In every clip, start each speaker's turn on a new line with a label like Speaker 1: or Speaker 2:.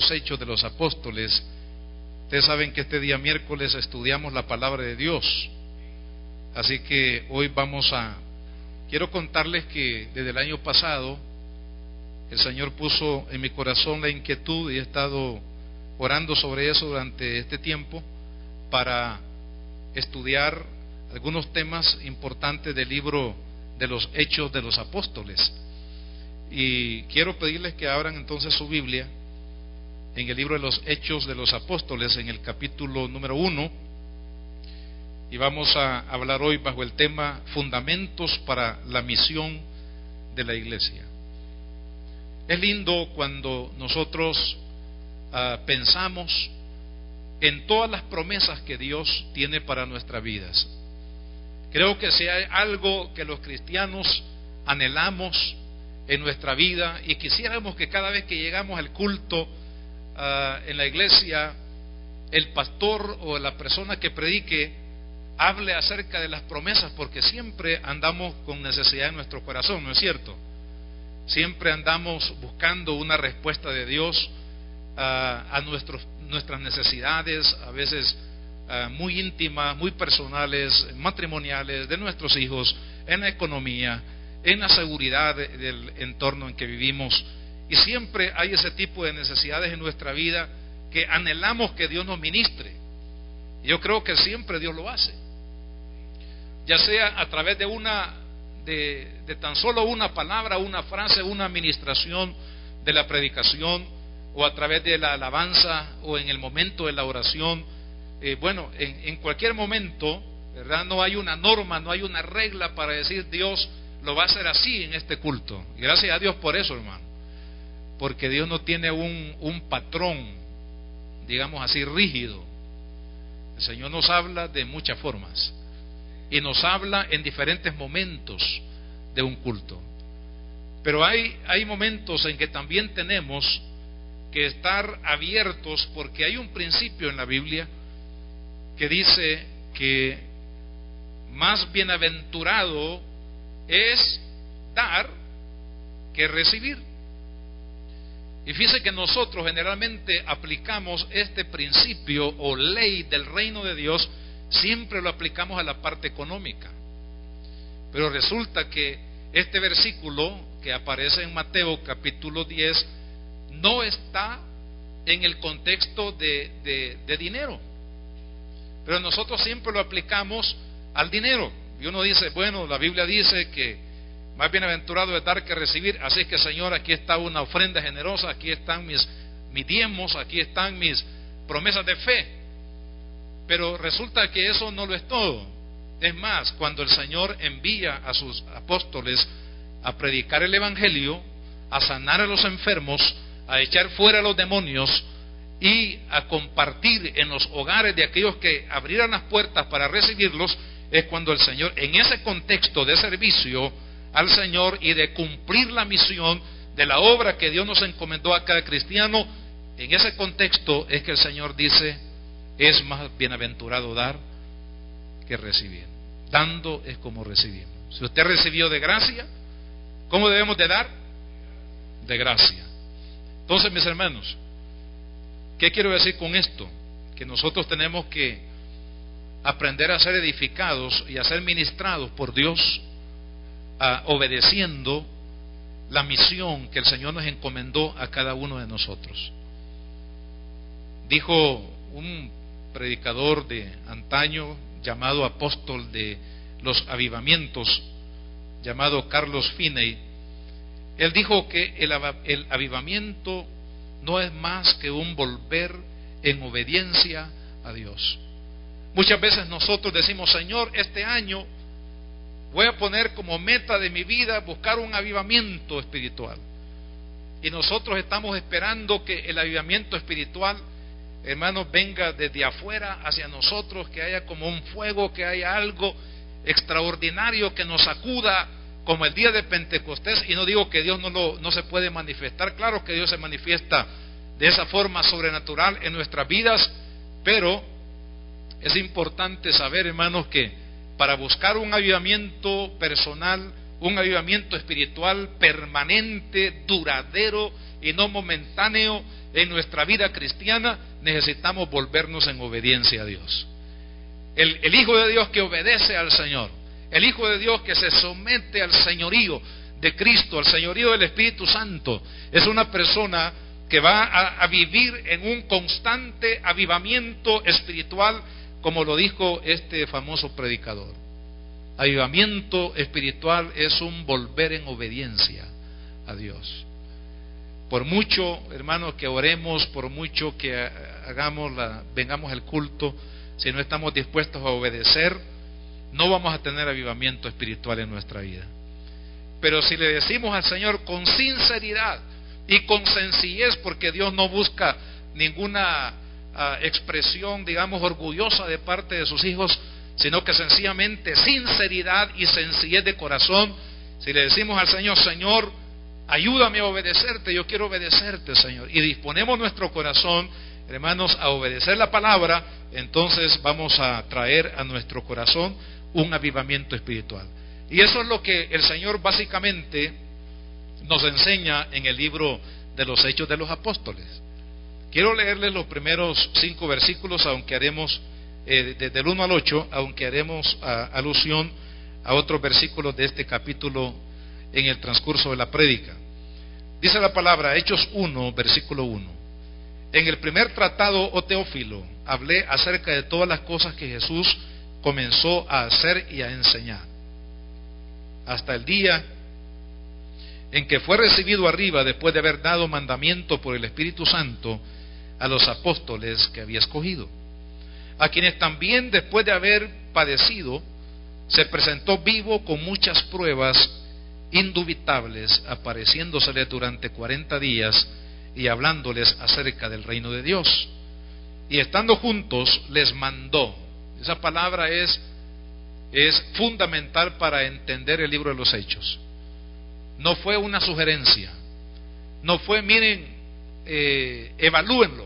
Speaker 1: los Hechos de los Apóstoles. Ustedes saben que este día miércoles estudiamos la palabra de Dios. Así que hoy quiero contarles que desde el año pasado el Señor puso en mi corazón la inquietud y he estado orando sobre eso durante este tiempo para estudiar algunos temas importantes del libro de los Hechos de los Apóstoles. Y quiero pedirles que abran entonces su Biblia en el libro de los Hechos de los Apóstoles, en el capítulo número 1, y vamos a hablar hoy bajo el tema Fundamentos para la misión de la iglesia. Es lindo cuando nosotros pensamos en todas las promesas que Dios tiene para nuestras vidas. Creo que si hay algo que los cristianos anhelamos en nuestra vida y quisiéramos que cada vez que llegamos al culto en la iglesia, el pastor o la persona que predique hable acerca de las promesas, porque siempre andamos con necesidad en nuestro corazón, ¿no es cierto? Siempre andamos buscando una respuesta de Dios a nuestras necesidades, a veces muy íntimas, muy personales, matrimoniales, de nuestros hijos, en la economía, en la seguridad del entorno en que vivimos. Y siempre hay ese tipo de necesidades en nuestra vida que anhelamos que Dios nos ministre. Yo creo que siempre Dios lo hace, ya sea a través de tan solo una palabra, una frase, una administración de la predicación, o a través de la alabanza, o en el momento de la oración. En cualquier momento, ¿verdad? No hay una norma, no hay una regla para decir Dios lo va a hacer así en este culto. Y gracias a Dios por eso, hermano, porque Dios no tiene un patrón, digamos así, rígido. El Señor nos habla de muchas formas y nos habla en diferentes momentos de un culto. Pero hay momentos en que también tenemos que estar abiertos, porque hay un principio en la Biblia que dice que más bienaventurado es dar que recibir. Y fíjese que nosotros generalmente aplicamos este principio o ley del reino de Dios, siempre lo aplicamos a la parte económica. Pero resulta que este versículo que aparece en Mateo capítulo 10 no está en el contexto de dinero, pero nosotros siempre lo aplicamos al dinero. Y uno dice, bueno, la Biblia dice que más bienaventurado es dar que recibir, así que Señor, aquí está una ofrenda generosa, aquí están mis diezmos, aquí están mis promesas de fe. Pero resulta que eso no lo es todo. Es más, cuando el Señor envía a sus apóstoles a predicar el evangelio, a sanar a los enfermos, a echar fuera a los demonios y a compartir en los hogares de aquellos que abrieran las puertas para recibirlos, es cuando el Señor, en ese contexto de servicio al Señor y de cumplir la misión de la obra que Dios nos encomendó a cada cristiano, en ese contexto es que el Señor dice, es más bienaventurado dar que recibir. Dando es como recibimos. Si usted recibió de gracia, ¿cómo debemos de dar? De gracia. Entonces, mis hermanos, ¿qué quiero decir con esto? Que nosotros tenemos que aprender a ser edificados y a ser ministrados por Dios, obedeciendo la misión que el Señor nos encomendó a cada uno de nosotros. Dijo un predicador de antaño, llamado apóstol de los avivamientos, llamado Carlos Finney. Él dijo que el avivamiento no es más que un volver en obediencia a Dios. Muchas veces nosotros decimos, Señor, este año voy a poner como meta de mi vida buscar un avivamiento espiritual. Y nosotros estamos esperando que el avivamiento espiritual, hermanos, venga desde afuera hacia nosotros, que haya como un fuego, que haya algo extraordinario que nos sacuda, como el día de Pentecostés. Y no digo que Dios no se puede manifestar, claro que Dios se manifiesta de esa forma sobrenatural en nuestras vidas, pero es importante saber, hermanos, que para buscar un avivamiento personal, un avivamiento espiritual permanente, duradero, y no momentáneo en nuestra vida cristiana, necesitamos volvernos en obediencia a Dios. El Hijo de Dios que obedece al Señor, el Hijo de Dios que se somete al señorío de Cristo, al señorío del Espíritu Santo, es una persona que va a vivir en un constante avivamiento espiritual, como lo dijo este famoso predicador. Avivamiento espiritual es un volver en obediencia a Dios. Por mucho, hermanos, que oremos, por mucho que vengamos al culto, si no estamos dispuestos a obedecer, no vamos a tener avivamiento espiritual en nuestra vida. Pero si le decimos al Señor con sinceridad y con sencillez, porque Dios no busca ninguna expresión, digamos, orgullosa de parte de sus hijos, sino que sencillamente sinceridad y sencillez de corazón, si le decimos al Señor: Señor, ayúdame a obedecerte, yo quiero obedecerte, Señor, y disponemos nuestro corazón, hermanos, a obedecer la palabra, entonces vamos a traer a nuestro corazón un avivamiento espiritual. Y eso es lo que el Señor básicamente nos enseña en el libro de los Hechos de los Apóstoles. Quiero leerles los primeros 5 versículos, aunque haremos desde el 1 al 8, aunque haremos alusión a otros versículos de este capítulo en el transcurso de la prédica. Dice la palabra, Hechos 1, versículo 1: En el primer tratado, oh Teófilo, hablé acerca de todas las cosas que Jesús comenzó a hacer y a enseñar, hasta el día en que fue recibido arriba, después de haber dado mandamiento por el Espíritu Santo a los apóstoles que había escogido, a quienes también, después de haber padecido, se presentó vivo con muchas pruebas indubitables, apareciéndoseles durante 40 días y hablándoles acerca del reino de Dios. Y estando juntos, les mandó. Esa palabra es fundamental para entender el libro de los Hechos. No fue una sugerencia, no fue, miren, evalúenlo,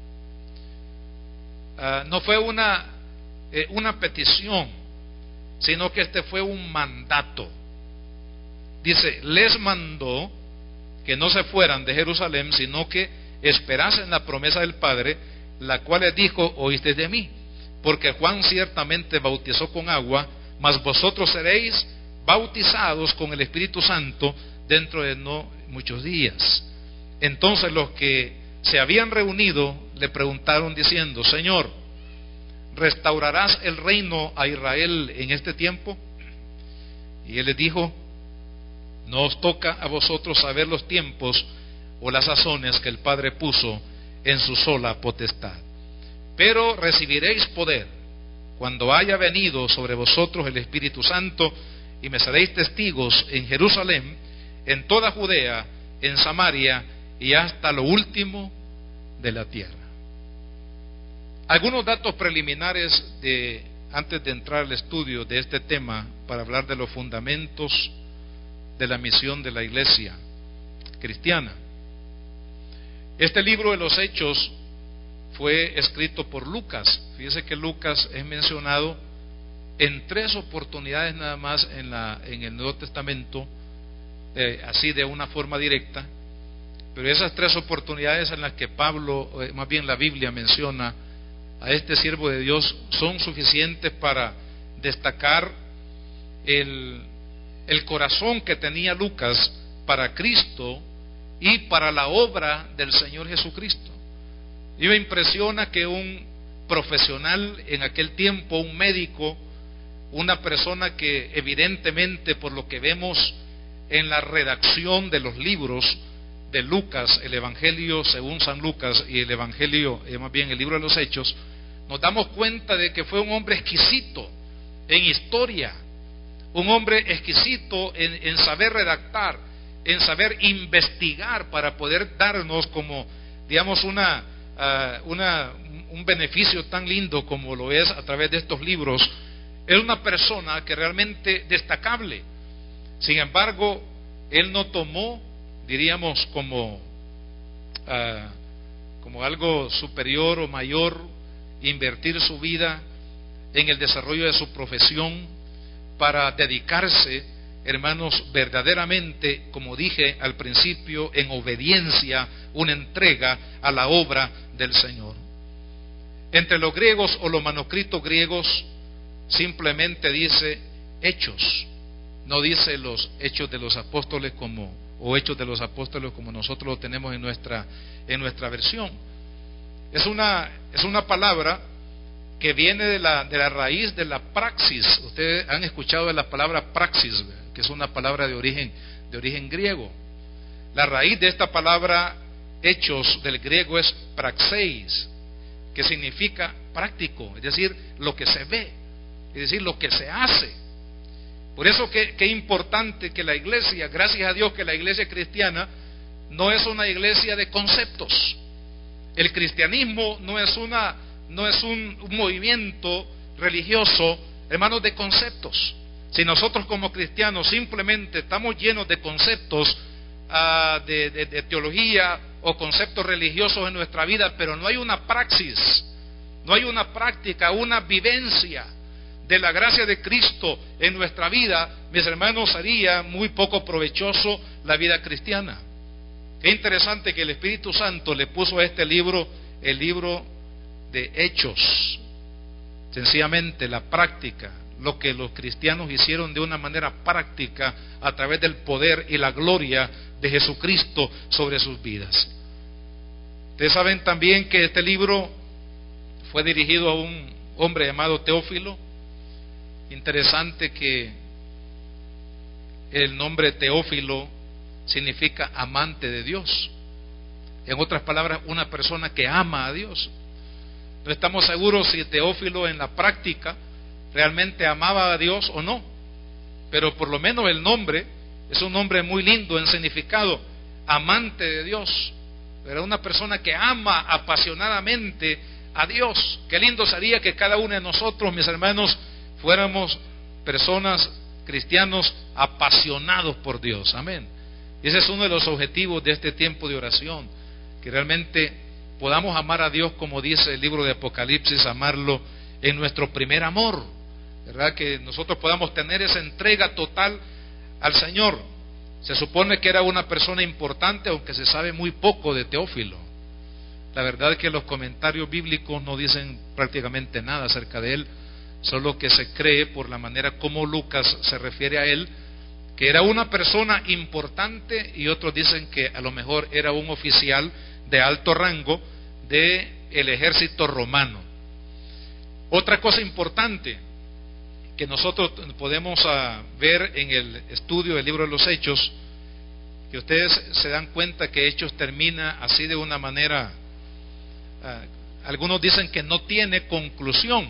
Speaker 1: no fue una petición, sino que este fue un mandato. Dice, les mandó que no se fueran de Jerusalén, sino que esperasen la promesa del Padre, la cual les dijo: oíste de mí, porque Juan ciertamente bautizó con agua, mas vosotros seréis bautizados con el Espíritu Santo dentro de no muchos días. Entonces los que se habían reunido le preguntaron diciendo: Señor, ¿restaurarás el reino a Israel en este tiempo? Y él les dijo: no os toca a vosotros saber los tiempos o las sazones que el Padre puso en su sola potestad, pero recibiréis poder cuando haya venido sobre vosotros el Espíritu Santo, y me seréis testigos en Jerusalén, en toda Judea, en Samaria y hasta lo último de la tierra. Algunos datos preliminares antes de entrar al estudio de este tema, para hablar de los fundamentos de la misión de la iglesia cristiana. Este libro de los Hechos fue escrito por Lucas. Fíjese que Lucas es mencionado en 3 oportunidades nada más en el Nuevo Testamento, así de una forma directa, pero esas 3 oportunidades en las que Pablo, más bien la Biblia, menciona a este siervo de Dios, son suficientes para destacar el corazón que tenía Lucas para Cristo y para la obra del Señor Jesucristo. Y me impresiona que un profesional en aquel tiempo, un médico, una persona que evidentemente, por lo que vemos en la redacción de los libros de Lucas, el Evangelio según San Lucas y el Evangelio, más bien el libro de los Hechos, nos damos cuenta de que fue un hombre exquisito en historia, un hombre exquisito en saber redactar, en saber investigar para poder darnos, como digamos, un beneficio tan lindo como lo es a través de estos libros. Es una persona que realmente destacable. Sin embargo, él no tomó, diríamos, como algo superior o mayor, invertir su vida en el desarrollo de su profesión para dedicarse hermanos, verdaderamente, como dije al principio, en obediencia, una entrega a la obra del Señor. Entre los griegos o los manuscritos griegos simplemente dice hechos, no dice los hechos de los apóstoles o hechos de los apóstoles como nosotros lo tenemos en nuestra versión. Es una palabra que viene de la raíz de la praxis. Ustedes han escuchado de la palabra praxis, que es una palabra de origen griego. La raíz de esta palabra hechos del griego es praxeis, que significa práctico, es decir, lo que se ve, es decir, lo que se hace. Por eso que importante que la iglesia, gracias a Dios que la iglesia cristiana no es una iglesia de conceptos. El cristianismo no es un movimiento religioso, hermanos, de conceptos. Si nosotros como cristianos simplemente estamos llenos de conceptos de teología o conceptos religiosos en nuestra vida, pero no hay una praxis, no hay una práctica, una vivencia de la gracia de Cristo en nuestra vida, mis hermanos, sería muy poco provechoso la vida cristiana. Qué interesante que el Espíritu Santo le puso a este libro el libro de Hechos, sencillamente la práctica, lo que los cristianos hicieron de una manera práctica a través del poder y la gloria de Jesucristo sobre sus vidas. Ustedes saben también que este libro fue dirigido a un hombre llamado Teófilo. Interesante que el nombre Teófilo significa amante de Dios. En otras palabras, una persona que ama a Dios. No estamos seguros si Teófilo en la práctica realmente amaba a Dios o no, pero por lo menos el nombre es un nombre muy lindo en significado, amante de Dios. Era una persona que ama apasionadamente a Dios. Qué lindo sería que cada uno de nosotros, mis hermanos, fuéramos personas, cristianos apasionados por Dios. Amén. Y ese es uno de los objetivos de este tiempo de oración, que realmente podamos amar a Dios como dice el libro de Apocalipsis, amarlo en nuestro primer amor, ¿verdad? Que nosotros podamos tener esa entrega total al Señor. Se supone que era una persona importante, aunque se sabe muy poco de Teófilo. La verdad es que los comentarios bíblicos no dicen prácticamente nada acerca de él, solo que se cree por la manera como Lucas se refiere a él, que era una persona importante, y otros dicen que a lo mejor era un oficial de alto rango del ejército romano. Otra cosa importante que nosotros podemos ver en el estudio del libro de los Hechos, que ustedes se dan cuenta que Hechos termina así de una manera, algunos dicen que no tiene conclusión,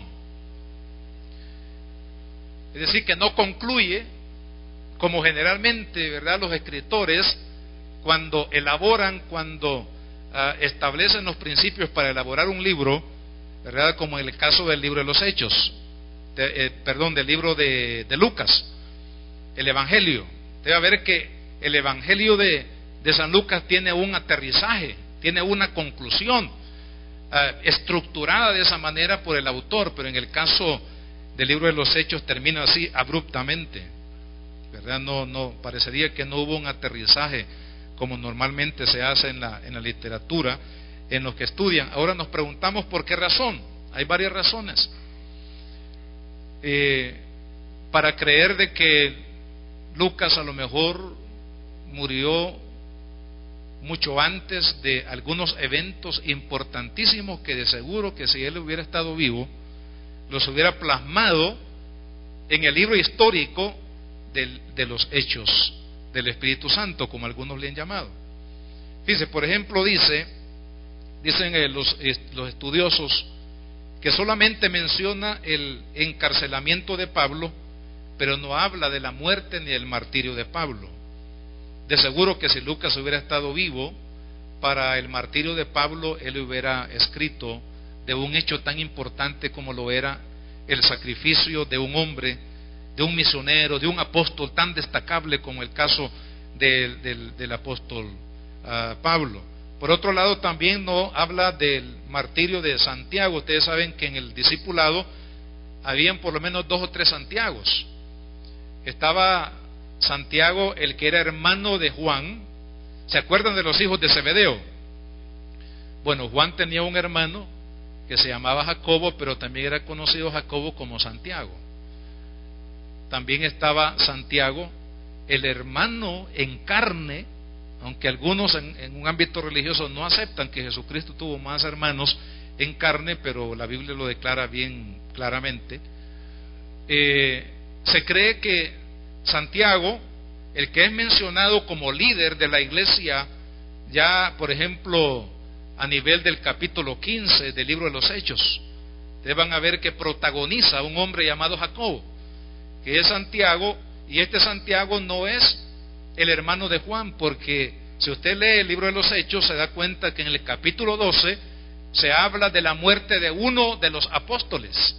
Speaker 1: es decir, que no concluye como generalmente, ¿verdad?, los escritores cuando elaboran, cuando establecen los principios para elaborar un libro, ¿verdad?, como en el caso del libro de los Hechos, del libro de Lucas, el Evangelio. Debe ver que el Evangelio de San Lucas tiene un aterrizaje, tiene una conclusión estructurada de esa manera por el autor, pero en el caso del libro de los Hechos termina así abruptamente, ¿verdad? No parecería que no hubo un aterrizaje como normalmente se hace en la literatura, en los que estudian. Ahora nos preguntamos por qué razón. Hay varias razones para creer de que Lucas a lo mejor murió mucho antes de algunos eventos importantísimos que de seguro que si él hubiera estado vivo los hubiera plasmado en el libro histórico de los Hechos del Espíritu Santo, como algunos le han llamado. Fíjense, por ejemplo, dicen los estudiosos que solamente menciona el encarcelamiento de Pablo, pero no habla de la muerte ni del martirio de Pablo. De seguro que si Lucas hubiera estado vivo para el martirio de Pablo, él hubiera escrito de un hecho tan importante como lo era el sacrificio de un hombre, de un misionero, de un apóstol tan destacable como el caso del apóstol Pablo. Por otro lado, también no habla del martirio de Santiago. Ustedes saben que en el discipulado habían por lo menos 2 o 3 Santiagos. Estaba Santiago, el que era hermano de Juan. ¿Se acuerdan de los hijos de Zebedeo? Bueno, Juan tenía un hermano que se llamaba Jacobo, pero también era conocido Jacobo como Santiago. También estaba Santiago, el hermano en carne, aunque algunos en un ámbito religioso no aceptan que Jesucristo tuvo más hermanos en carne, pero la Biblia lo declara bien claramente. Se cree que Santiago, el que es mencionado como líder de la iglesia, ya por ejemplo a nivel del capítulo 15 del libro de los Hechos, ustedes van a ver que protagoniza a un hombre llamado Jacobo, que es Santiago, y este Santiago no es el hermano de Juan, porque si usted lee el libro de los Hechos se da cuenta que en el capítulo 12 se habla de la muerte de uno de los apóstoles,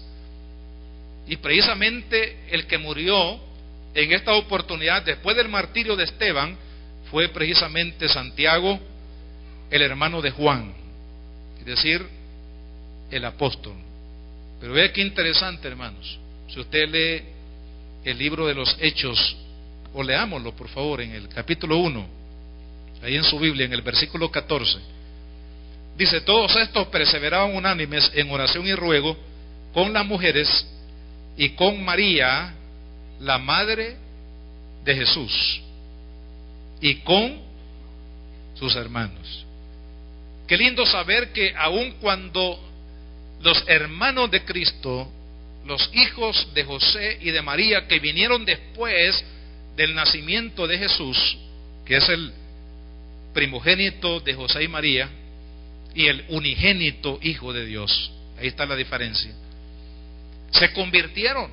Speaker 1: y precisamente el que murió en esta oportunidad después del martirio de Esteban fue precisamente Santiago, el hermano de Juan, es decir, el apóstol. Pero vea qué interesante, hermanos. Si usted lee el libro de los Hechos, o leámoslo por favor en el capítulo 1, ahí en su Biblia, en el versículo 14, dice: todos estos perseveraban unánimes en oración y ruego con las mujeres y con María, la madre de Jesús, y con sus hermanos. Qué lindo saber que aun cuando los hermanos de Cristo, los hijos de José y de María, que vinieron después del nacimiento de Jesús, que es el primogénito de José y María, y el unigénito Hijo de Dios, ahí está la diferencia, se convirtieron,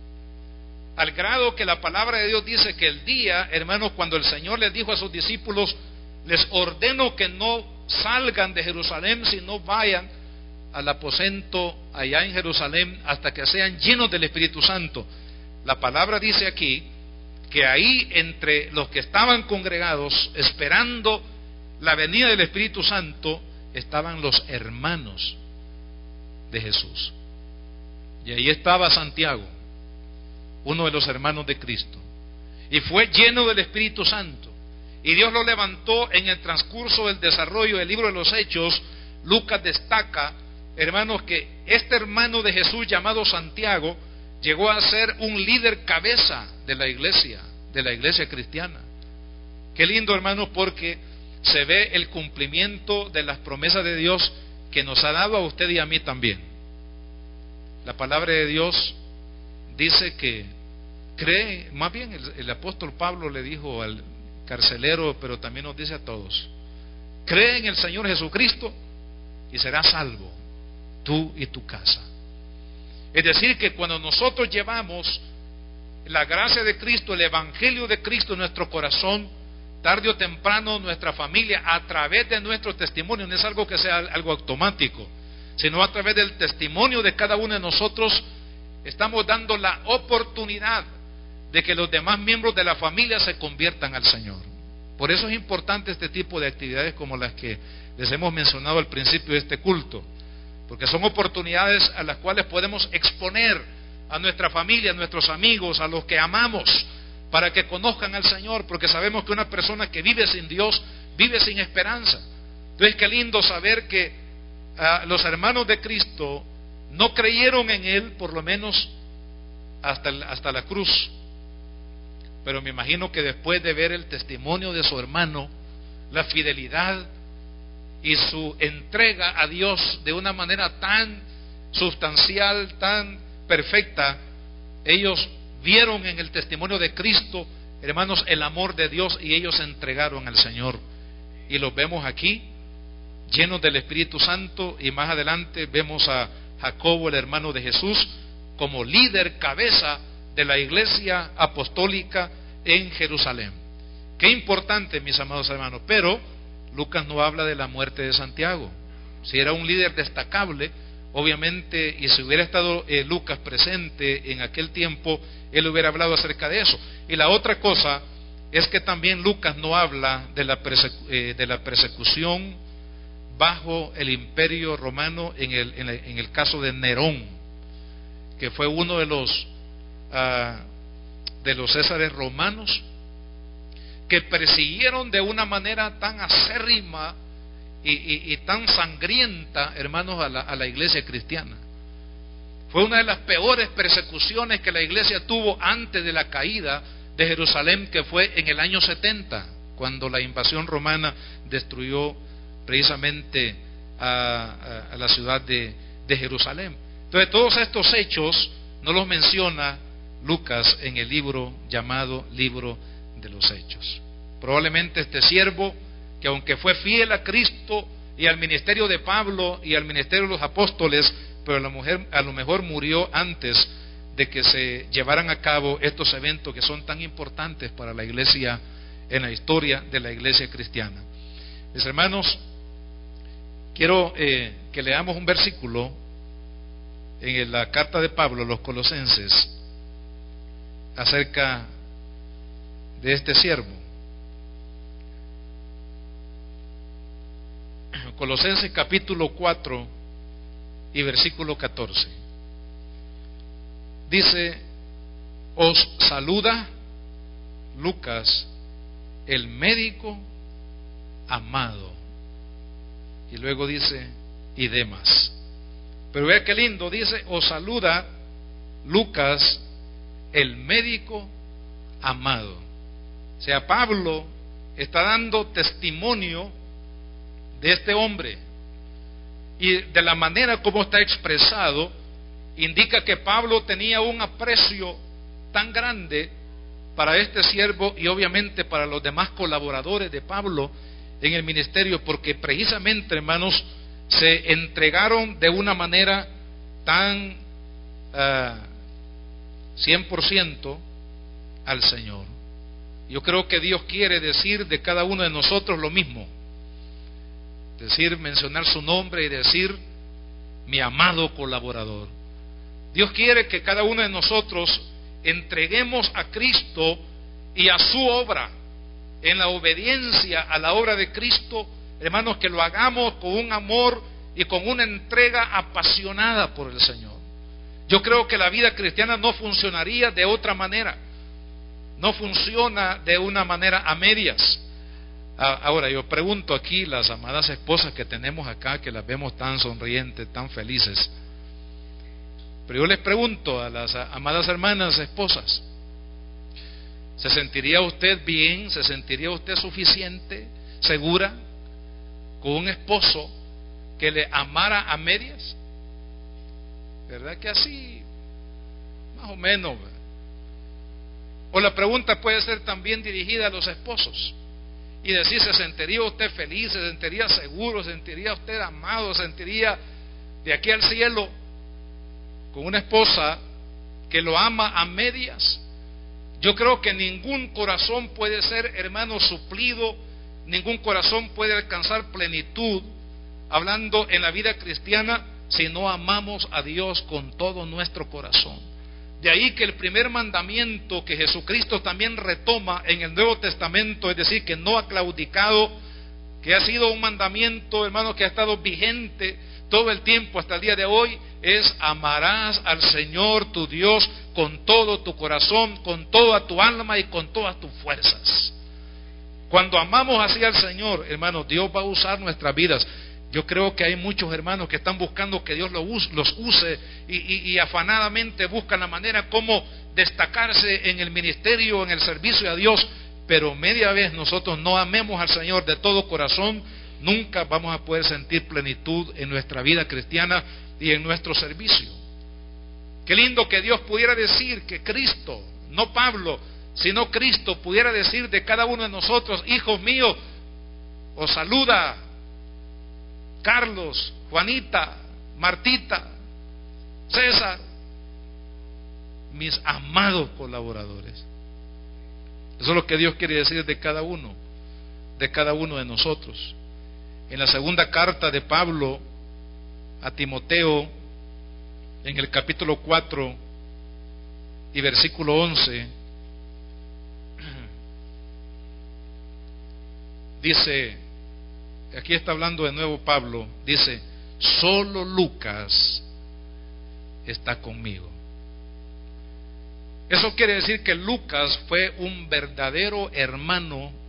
Speaker 1: al grado que la palabra de Dios dice que el día, hermanos, cuando el Señor les dijo a sus discípulos: les ordeno que no salgan de Jerusalén, sino vayan al aposento allá en Jerusalén hasta que sean llenos del Espíritu Santo. La palabra dice aquí que ahí, entre los que estaban congregados esperando la venida del Espíritu Santo, estaban los hermanos de Jesús, y ahí estaba Santiago, uno de los hermanos de Cristo, y fue lleno del Espíritu Santo, y Dios lo levantó en el transcurso del desarrollo del libro de los Hechos. Lucas destaca, hermanos, que este hermano de Jesús llamado Santiago llegó a ser un líder cabeza de la iglesia cristiana. Qué lindo, hermanos, porque se ve el cumplimiento de las promesas de Dios que nos ha dado a usted y a mí también. La palabra de Dios dice que cree, más bien el apóstol Pablo le dijo al carcelero, pero también nos dice a todos: cree en el Señor Jesucristo y serás salvo, tú y tu casa. Es decir, que cuando nosotros llevamos la gracia de Cristo, el evangelio de Cristo en nuestro corazón, tarde o temprano nuestra familia, a través de nuestro testimonio, no es algo que sea algo automático, sino a través del testimonio de cada uno de nosotros, estamos dando la oportunidad de que los demás miembros de la familia se conviertan al Señor. Por eso es importante este tipo de actividades como las que les hemos mencionado al principio de este culto, porque son oportunidades a las cuales podemos exponer a nuestra familia, a nuestros amigos, a los que amamos, para que conozcan al Señor, porque sabemos que una persona que vive sin Dios vive sin esperanza. Entonces, qué lindo saber que los hermanos de Cristo no creyeron en Él, por lo menos hasta la cruz. Pero me imagino que después de ver el testimonio de su hermano, la fidelidad y su entrega a Dios de una manera tan sustancial, tan perfecta, ellos vieron en el testimonio de Cristo, hermanos, el amor de Dios, y ellos se entregaron al Señor. Y los vemos aquí, llenos del Espíritu Santo, y más adelante vemos a Jacobo, el hermano de Jesús, como líder, cabeza de la iglesia apostólica en Jerusalén. Qué importante, mis amados hermanos. Pero Lucas no habla de la muerte de Santiago. Si era un líder destacable, obviamente, y si hubiera estado Lucas presente en aquel tiempo, él hubiera hablado acerca de eso. Y la otra cosa es que también Lucas no habla de la persecución bajo el imperio romano en el caso de Nerón, que fue uno de los Césares romanos que persiguieron de una manera tan acérrima y tan sangrienta, hermanos, a la iglesia cristiana. Fue una de las peores persecuciones que la iglesia tuvo antes de la caída de Jerusalén, que fue en el año 70, cuando la invasión romana destruyó precisamente a la ciudad de Jerusalén. Entonces, todos estos hechos no los menciona Lucas en el libro llamado Libro de los Hechos. Probablemente este siervo, que aunque fue fiel a Cristo y al ministerio de Pablo y al ministerio de los apóstoles, pero a lo mejor murió antes de que se llevaran a cabo estos eventos que son tan importantes para la iglesia, en la historia de la iglesia cristiana. Mis hermanos, quiero que leamos un versículo en la carta de Pablo a los Colosenses acerca de este siervo. Colosenses capítulo 4 y versículo 14. Dice: os saluda Lucas, el médico amado. Y luego dice: y Demas. Pero vea qué lindo, dice: os saluda Lucas, el médico amado. O sea, Pablo está dando testimonio de este hombre, y de la manera como está expresado indica que Pablo tenía un aprecio tan grande para este siervo y obviamente para los demás colaboradores de Pablo en el ministerio, porque precisamente, hermanos, se entregaron de una manera tan 100% al Señor. Yo creo que Dios quiere decir de cada uno de nosotros lo mismo, mencionar su nombre y decir: mi amado colaborador. Dios quiere que cada uno de nosotros entreguemos a Cristo y a su obra, en la obediencia a la obra de Cristo, hermanos, que lo hagamos con un amor y con una entrega apasionada por el Señor. Yo creo que la vida cristiana no funcionaría de otra manera, no funciona de una manera a medias. Ahora yo pregunto aquí, las amadas esposas que tenemos acá, que las vemos tan sonrientes, tan felices, pero yo les pregunto a las amadas hermanas esposas: ¿se sentiría usted bien? ¿Se sentiría usted suficiente, segura, con un esposo que le amara a medias? ¿Verdad que así, más o menos? O la pregunta puede ser también dirigida a los esposos y decir: ¿se sentiría usted feliz? ¿Se sentiría seguro? ¿Se sentiría usted amado? ¿Se sentiría de aquí al cielo con una esposa que lo ama a medias? Yo creo que ningún corazón puede ser, hermano, suplido, ningún corazón puede alcanzar plenitud hablando en la vida cristiana si no amamos a Dios con todo nuestro corazón. De ahí que el primer mandamiento que Jesucristo también retoma en el Nuevo Testamento, es decir, que no ha claudicado, que ha sido un mandamiento, hermano, que ha estado vigente todo el tiempo hasta el día de hoy, es: amarás al Señor tu Dios con todo tu corazón, con toda tu alma y con todas tus fuerzas. Cuando amamos así al Señor, hermano, Dios va a usar nuestras vidas. Yo creo que hay muchos hermanos que están buscando que Dios los use y afanadamente buscan la manera como destacarse en el ministerio, en el servicio a Dios, pero media vez nosotros no amemos al Señor de todo corazón, nunca vamos a poder sentir plenitud en nuestra vida cristiana y en nuestro servicio. Qué lindo que Dios pudiera decir que Cristo, no Pablo, sino Cristo pudiera decir de cada uno de nosotros: hijos míos, os saluda Carlos, Juanita, Martita, César, mis amados colaboradores. Eso es lo que Dios quiere decir de cada uno de nosotros. En la segunda carta de Pablo a Timoteo, en el capítulo 4 y versículo 11, dice, aquí está hablando de nuevo Pablo, dice: solo Lucas está conmigo. Eso quiere decir que Lucas fue un verdadero hermano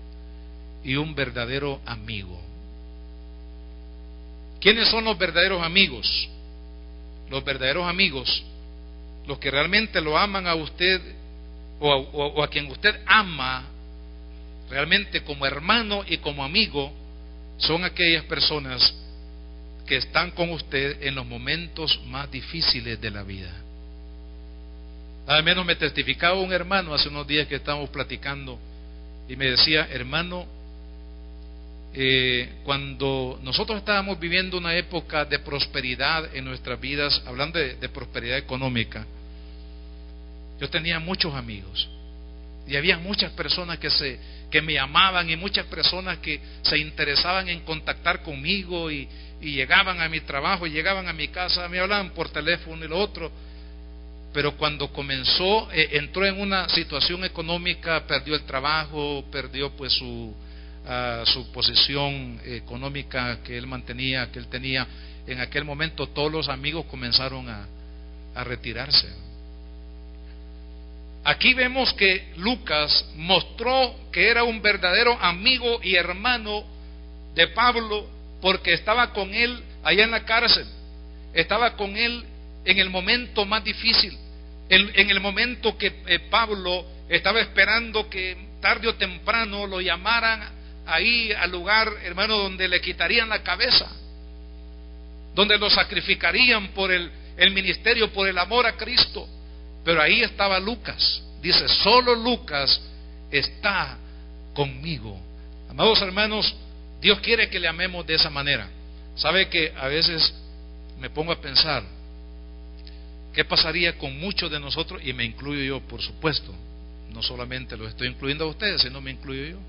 Speaker 1: y un verdadero amigo. ¿Quiénes son los verdaderos amigos? Los verdaderos amigos, los que realmente lo aman a usted o a quien usted ama realmente como hermano y como amigo, son aquellas personas que están con usted en los momentos más difíciles de la vida. Al menos me testificaba un hermano hace unos días que estábamos platicando y me decía: hermano, cuando nosotros estábamos viviendo una época de prosperidad en nuestras vidas, hablando de prosperidad económica, yo tenía muchos amigos y había muchas personas que me amaban y muchas personas que se interesaban en contactar conmigo y llegaban a mi trabajo y llegaban a mi casa, me hablaban por teléfono y lo otro. Pero cuando comenzó, entró en una situación económica, perdió el trabajo, perdió pues su posición económica que él mantenía, que él tenía en aquel momento, todos los amigos comenzaron a retirarse. Aquí vemos que Lucas mostró que era un verdadero amigo y hermano de Pablo, porque estaba con él allá en la cárcel, estaba con él en el momento más difícil, en el momento que Pablo estaba esperando que tarde o temprano lo llamaran ahí al lugar, hermano, donde le quitarían la cabeza, donde lo sacrificarían por el ministerio, por el amor a Cristo. Pero ahí estaba Lucas. Dice: solo Lucas está conmigo. Amados hermanos, Dios quiere que le amemos de esa manera. Sabe que a veces me pongo a pensar, ¿qué pasaría con muchos de nosotros? Y me incluyo yo, por supuesto. No solamente los estoy incluyendo a ustedes, sino me incluyo yo.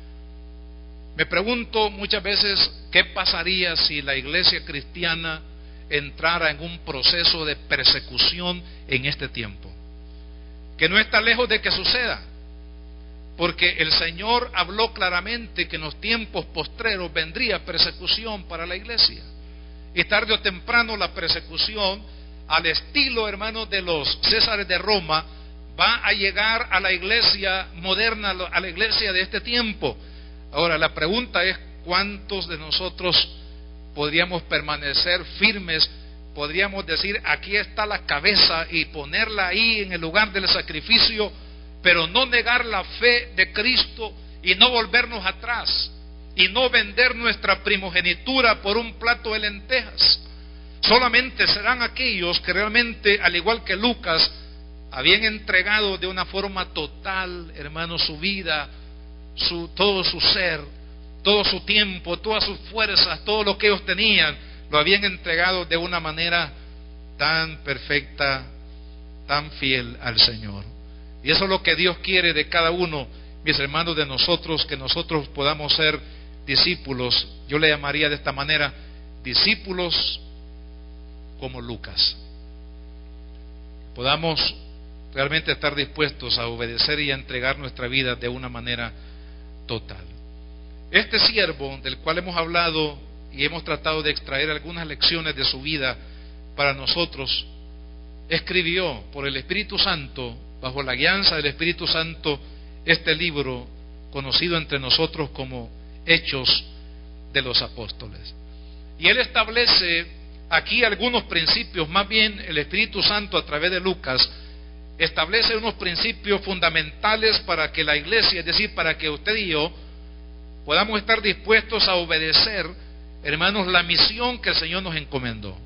Speaker 1: Me pregunto muchas veces, ¿qué pasaría si la iglesia cristiana entrara en un proceso de persecución en este tiempo? Que no está lejos de que suceda, porque el Señor habló claramente que en los tiempos postreros vendría persecución para la iglesia, y tarde o temprano la persecución, al estilo, hermanos, de los Césares de Roma, va a llegar a la iglesia moderna, a la iglesia de este tiempo. Ahora la pregunta es: ¿cuántos de nosotros podríamos permanecer firmes? Podríamos decir: aquí está la cabeza, y ponerla ahí en el lugar del sacrificio, pero no negar la fe de Cristo y no volvernos atrás y no vender nuestra primogenitura por un plato de lentejas. Solamente serán aquellos que realmente, al igual que Lucas, habían entregado de una forma total, hermano, su vida, todo su ser, todo su tiempo, todas sus fuerzas, todo lo que ellos tenían, lo habían entregado de una manera tan perfecta, tan fiel al Señor. Y eso es lo que Dios quiere de cada uno, mis hermanos, de nosotros, que nosotros podamos ser discípulos. Yo le llamaría de esta manera: discípulos como Lucas. Podamos realmente estar dispuestos a obedecer y a entregar nuestra vida de una manera total. Este siervo del cual hemos hablado y hemos tratado de extraer algunas lecciones de su vida para nosotros, escribió por el Espíritu Santo, bajo la guianza del Espíritu Santo, este libro conocido entre nosotros como Hechos de los Apóstoles. Y él establece aquí algunos principios, más bien el Espíritu Santo a través de Lucas establece unos principios fundamentales para que la iglesia, es decir, para que usted y yo podamos estar dispuestos a obedecer, hermanos, la misión que el Señor nos encomendó.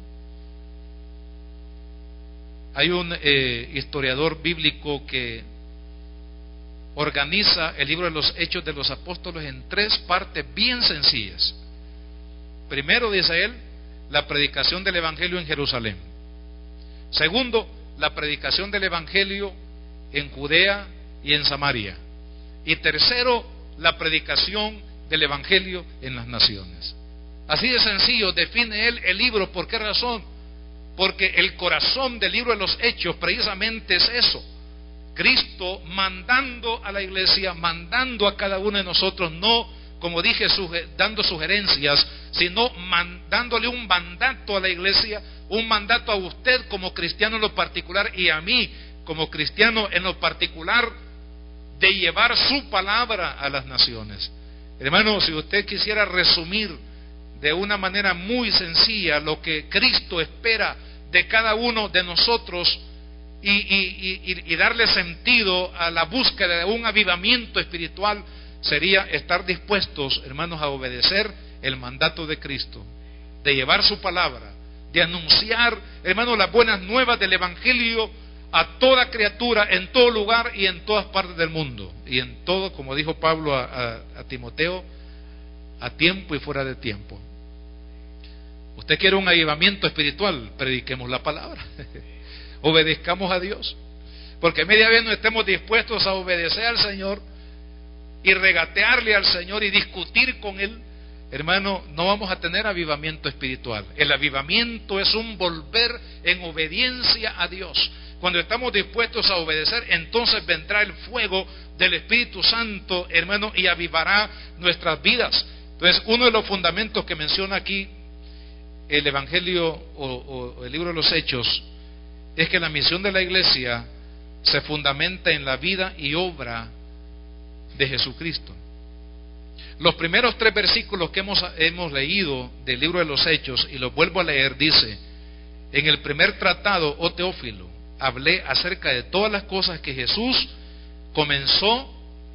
Speaker 1: Hay un historiador bíblico que organiza el libro de los Hechos de los Apóstoles en 3 partes bien sencillas. Primero, dice él, la predicación del Evangelio en Jerusalén. Segundo, la predicación del Evangelio en Judea y en Samaria. Y tercero, la predicación del Evangelio en las naciones. Así de sencillo define él el libro. ¿Por qué razón? Porque el corazón del libro de los Hechos precisamente es eso: Cristo mandando a la iglesia, mandando a cada uno de nosotros, no, como dije, dando sugerencias, sino dándole un mandato a la iglesia, un mandato a usted como cristiano en lo particular y a mí como cristiano en lo particular, de llevar su palabra a las naciones. Hermano, si usted quisiera resumir de una manera muy sencilla lo que Cristo espera de cada uno de nosotros y darle sentido a la búsqueda de un avivamiento espiritual, sería estar dispuestos, hermanos, a obedecer el mandato de Cristo, de llevar su palabra, de anunciar, hermanos, las buenas nuevas del Evangelio a toda criatura, en todo lugar y en todas partes del mundo, y en todo, como dijo Pablo a Timoteo, a tiempo y fuera de tiempo. Usted quiere un avivamiento espiritual, prediquemos la palabra, obedezcamos a Dios, porque media vez no estemos dispuestos a obedecer al Señor y regatearle al Señor y discutir con Él, hermano, no vamos a tener avivamiento espiritual. El avivamiento es un volver en obediencia a Dios. Cuando estamos dispuestos a obedecer, entonces vendrá el fuego del Espíritu Santo, hermano, y avivará nuestras vidas. Entonces, uno de los fundamentos que menciona aquí el Evangelio o el libro de los Hechos es que la misión de la iglesia se fundamenta en la vida y obra de Jesucristo. Los primeros 3 versículos que hemos leído del libro de los Hechos, y los vuelvo a leer, dice: en el primer tratado, oh Teófilo, hablé acerca de todas las cosas que Jesús comenzó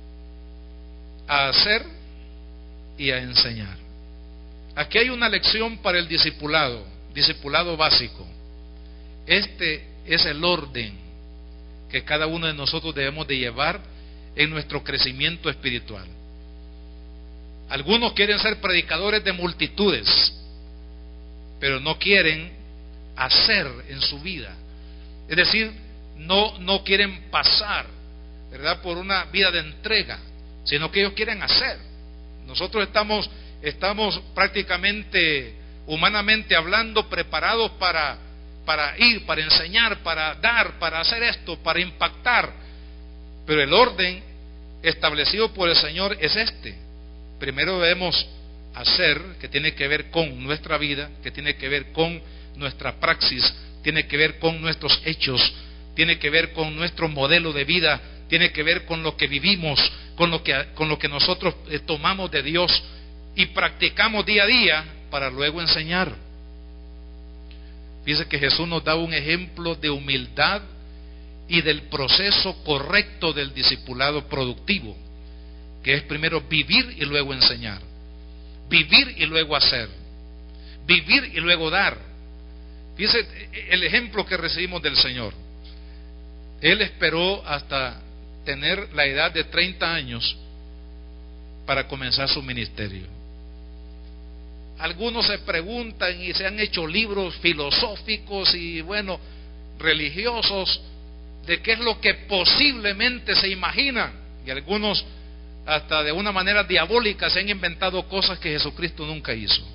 Speaker 1: a hacer y a enseñar. Aquí hay una lección para el discipulado básico. Este es el orden que cada uno de nosotros debemos de llevar en nuestro crecimiento espiritual. Algunos quieren ser predicadores de multitudes, pero no quieren hacer en su vida. Es decir, no quieren pasar, ¿verdad?, por una vida de entrega, sino que ellos quieren hacer. Nosotros estamos prácticamente, humanamente hablando, preparados para ir, para enseñar, para dar, para hacer esto, para impactar. Pero el orden establecido por el Señor es este. Primero debemos hacer, que tiene que ver con nuestra vida, que tiene que ver con nuestra praxis, tiene que ver con nuestros hechos, tiene que ver con nuestro modelo de vida, tiene que ver con lo que vivimos, con lo que nosotros tomamos de Dios y practicamos día a día para luego enseñar. Fíjense que Jesús nos da un ejemplo de humildad y del proceso correcto del discipulado productivo, que es primero vivir y luego enseñar, vivir y luego hacer, vivir y luego dar. Fíjense el ejemplo que recibimos del Señor. Él esperó hasta tener la edad de 30 años para comenzar su ministerio. Algunos se preguntan y se han hecho libros filosóficos y bueno, religiosos, de qué es lo que posiblemente se imaginan, y algunos hasta de una manera diabólica se han inventado cosas que Jesucristo nunca hizo.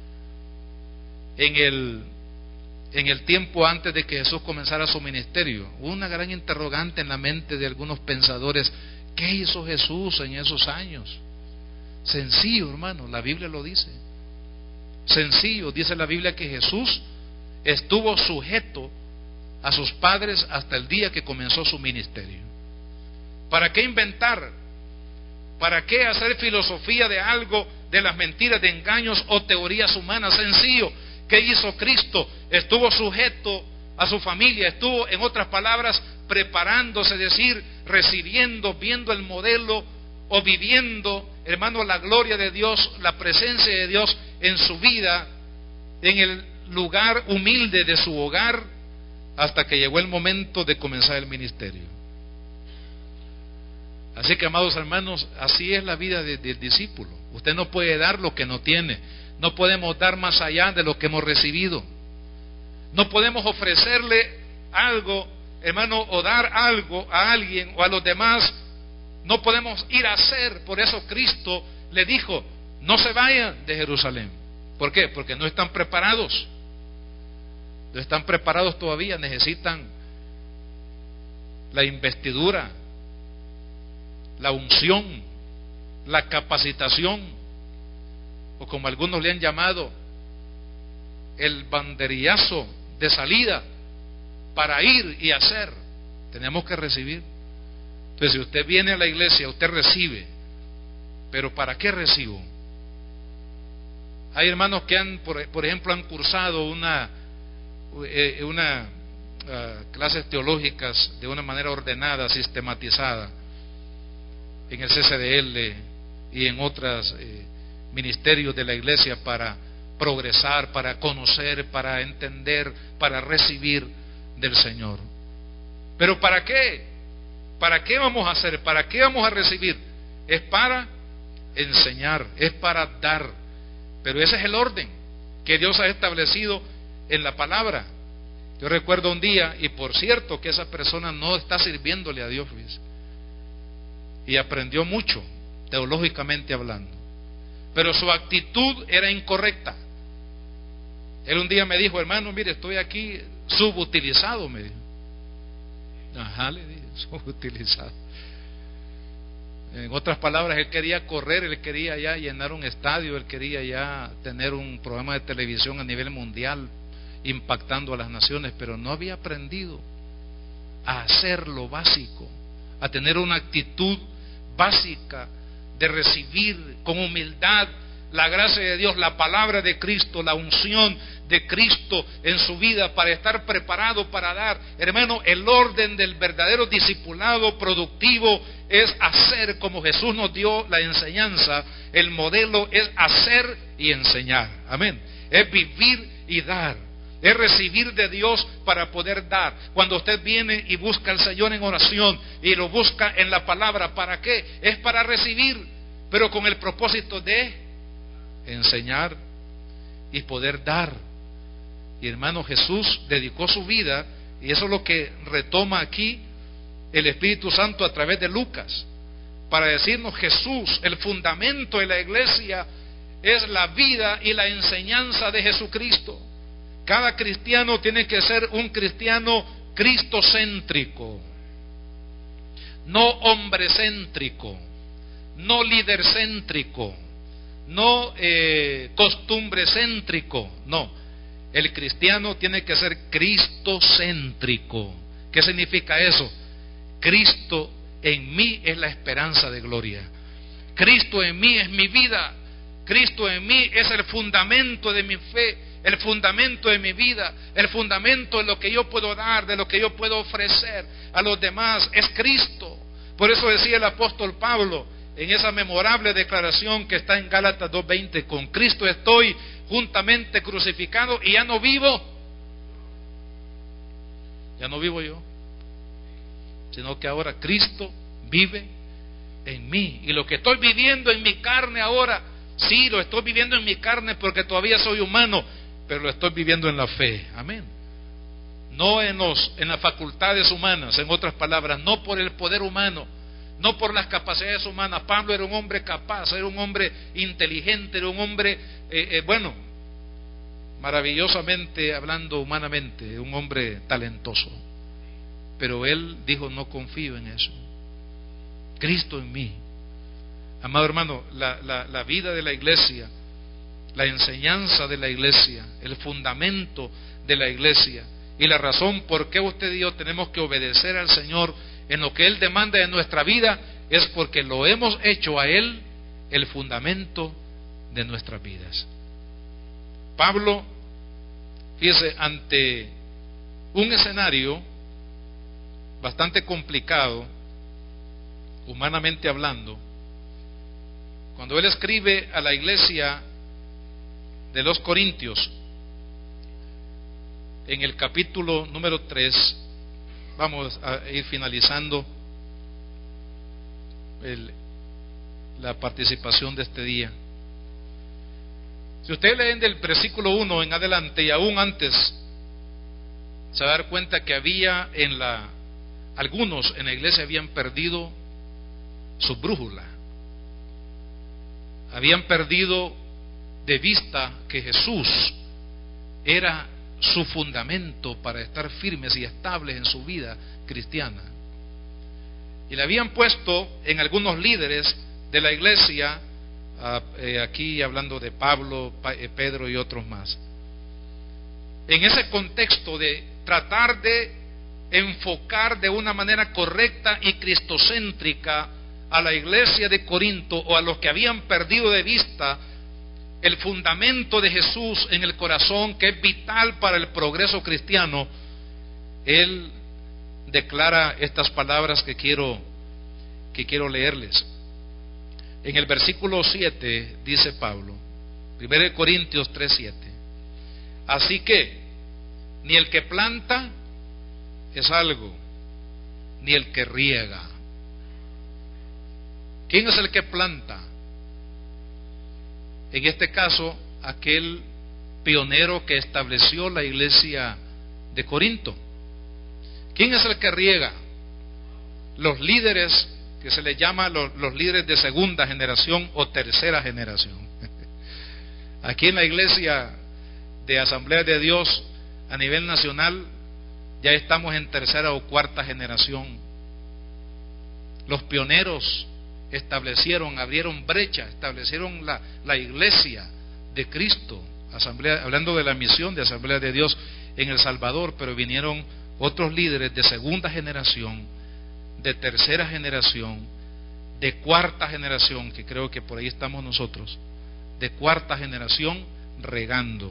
Speaker 1: En el tiempo antes de que Jesús comenzara su ministerio, hubo una gran interrogante en la mente de algunos pensadores: ¿qué hizo Jesús en esos años? Sencillo, hermano, la Biblia lo dice. Sencillo, dice la Biblia que Jesús estuvo sujeto a sus padres hasta el día que comenzó su ministerio. ¿Para qué inventar? ¿Para qué hacer filosofía de algo, de las mentiras, de engaños o teorías humanas? Sencillo. ¿Qué hizo Cristo? Estuvo sujeto a su familia, estuvo, en otras palabras, preparándose, es decir, recibiendo, viendo el modelo o viviendo, hermano, la gloria de Dios, la presencia de Dios en su vida, en el lugar humilde de su hogar, hasta que llegó el momento de comenzar el ministerio. Así que, amados hermanos, así es la vida del discípulo. Usted no puede dar lo que no tiene. No podemos dar más allá de lo que hemos recibido. No podemos ofrecerle algo, hermano, o dar algo a alguien o a los demás. No podemos ir a hacer. Por eso Cristo le dijo: no se vayan de Jerusalén. ¿Por qué? Porque no están preparados. No están preparados todavía. Necesitan la investidura, la unción, la capacitación, o como algunos le han llamado, el banderillazo de salida para ir y hacer. Tenemos que recibir. Entonces, si usted viene a la iglesia, usted recibe, pero ¿para qué recibo? Hay hermanos que por ejemplo, han cursado una clases teológicas de una manera ordenada, sistematizada, en el CCDL y en otros ministerios de la iglesia, para progresar, para conocer, para entender, para recibir del Señor. Pero ¿para qué? ¿Para qué vamos a hacer? ¿Para qué vamos a recibir? Es para enseñar, es para dar. Pero ese es el orden que Dios ha establecido en la palabra. Yo recuerdo un día, y por cierto que esa persona no está sirviéndole a Dios, ¿ves? Y aprendió mucho, teológicamente hablando, pero su actitud era incorrecta. Él un día me dijo: hermano, mire, estoy aquí subutilizado, me dijo. Ajá, le dije, subutilizado. En otras palabras, él quería correr, él quería ya llenar un estadio, él quería ya tener un programa de televisión a nivel mundial, impactando a las naciones, pero no había aprendido a hacer lo básico, a tener una actitud básica de recibir con humildad la gracia de Dios, la palabra de Cristo, la unción de Cristo en su vida, para estar preparado para dar. Hermano, el orden del verdadero discipulado productivo es hacer como Jesús nos dio la enseñanza. El modelo es hacer y enseñar. Amén. Es vivir y dar. Es recibir de Dios para poder dar. Cuando usted viene y busca al Señor en oración y lo busca en la palabra, ¿para qué? Es para recibir, pero con el propósito de enseñar y poder dar. Y hermano, Jesús dedicó su vida, y eso es lo que retoma aquí el Espíritu Santo a través de Lucas, para decirnos: Jesús, el fundamento de la iglesia, es la vida y la enseñanza de Jesucristo. Cada cristiano tiene que ser un cristiano cristocéntrico, no hombrecéntrico, no lídercéntrico, no costumbrecéntrico, no. El cristiano tiene que ser cristocéntrico. ¿Qué significa eso? Cristo en mí es la esperanza de gloria. Cristo en mí es mi vida. Cristo en mí es el fundamento de mi fe, el fundamento de mi vida, el fundamento de lo que yo puedo dar, de lo que yo puedo ofrecer a los demás. Es Cristo. Por eso decía el apóstol Pablo en esa memorable declaración que está en Gálatas 2:20: con Cristo estoy juntamente crucificado, y ya no vivo yo, sino que ahora Cristo vive en mí. Y lo que estoy viviendo en mi carne ahora, sí, lo estoy viviendo en mi carne porque todavía soy humano, pero lo estoy viviendo en la fe. Amén. No en las facultades humanas, en otras palabras, no por el poder humano, no por las capacidades humanas. Pablo era un hombre capaz, era un hombre inteligente, era un hombre, maravillosamente hablando humanamente, un hombre talentoso. Pero él dijo: no confío en eso. Cristo en mí. Amado hermano, la vida de la iglesia, la enseñanza de la iglesia, el fundamento de la iglesia, y la razón por qué usted y yo tenemos que obedecer al Señor en lo que Él demanda de nuestra vida, es porque lo hemos hecho a Él el fundamento de nuestras vidas. Pablo, fíjese, ante un escenario bastante complicado, humanamente hablando, cuando él escribe a la iglesia de los Corintios, en el capítulo número 3, vamos a ir finalizando la participación de este día. Si ustedes leen del versículo 1 en adelante y aún antes, se va a dar cuenta que había algunos en la iglesia habían perdido su brújula, habían perdido de vista que Jesús era su fundamento para estar firmes y estables en su vida cristiana, y le habían puesto en algunos líderes de la iglesia, aquí hablando de Pablo, Pedro y otros más, en ese contexto de tratar de enfocar de una manera correcta y cristocéntrica a la iglesia de Corinto, o a los que habían perdido de vista el fundamento de Jesús en el corazón, que es vital para el progreso cristiano, él declara estas palabras que quiero leerles. En el versículo 7 dice Pablo, 1 Corintios 3:7: así que ni el que planta es algo, ni el que riega. ¿Quién es el que planta? En este caso, aquel pionero que estableció la iglesia de Corinto. ¿Quién es el que riega? Los líderes, que se les llama los líderes de segunda generación o tercera generación. Aquí en la iglesia de Asamblea de Dios a nivel nacional ya estamos en tercera o cuarta generación. Los pioneros establecieron, abrieron brecha, establecieron la iglesia de Cristo, hablando de la misión de Asamblea de Dios en El Salvador, pero vinieron otros líderes de segunda generación, de tercera generación, de cuarta generación, que creo que por ahí estamos nosotros, de cuarta generación, regando.